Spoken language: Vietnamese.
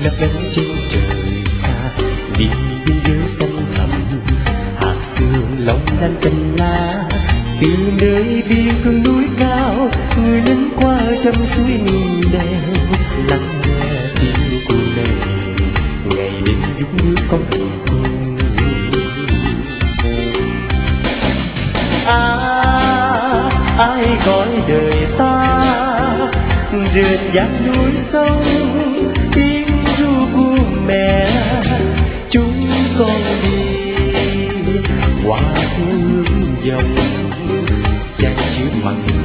lấp lánh trên trời xa, đi biên giới xanh thẳm, hạt sương long lanh cành lá. Từ nơi biên cương núi cao, người lính qua trăm suối nghìn đèo, lắng nghe tiếng cô này, ngày đêm giúp nước con thuyền cùng. Ai gọi đời ta rượt dạt núi sông, tiếng ru của mẹ chúng con đi qua hướng dòng, chan chứa mặn